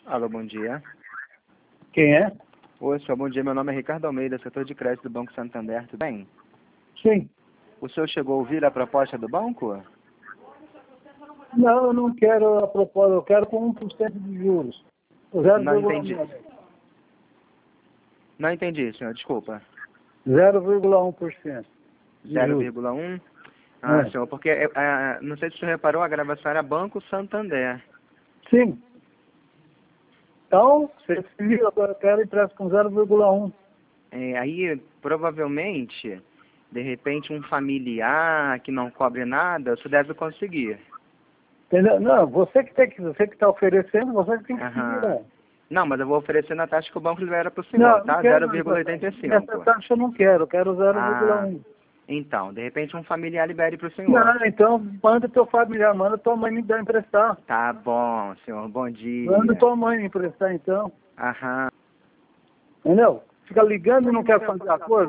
Alô, bom dia. Quem é? Oi, senhor, bom dia. Meu nome é Ricardo Almeida, setor de crédito do Banco Santander. Tudo bem? Sim. O senhor chegou a ouvir a proposta do banco? Não, eu não quero a proposta, eu quero com 1% de juros. Não entendi. Não entendi, senhor, desculpa. 0,1% de juros. 0,1? Ah, É. senhor, porque, não sei se o senhor reparou, a gravação era Banco Santander. Sim. Então, você se liga, eu quero empréstimo com 0,1. Aí, provavelmente, de repente, um familiar que não cobre nada, você deve conseguir. Entendeu? Não, você que está oferecendo, você que tem que se Aham. virar. Não, mas eu vou oferecer na taxa que o banco libera para o senhor, Não tá? quero. 0,85. Essa taxa eu não quero, eu quero Ah, 0,1. então, de repente um familiar libere para o senhor. Não, então manda teu familiar, manda tua mãe me dar emprestar. Tá bom, senhor, bom Manda dia. tua mãe me emprestar então. Aham. Entendeu? Fica ligando e não quer fazer acordo.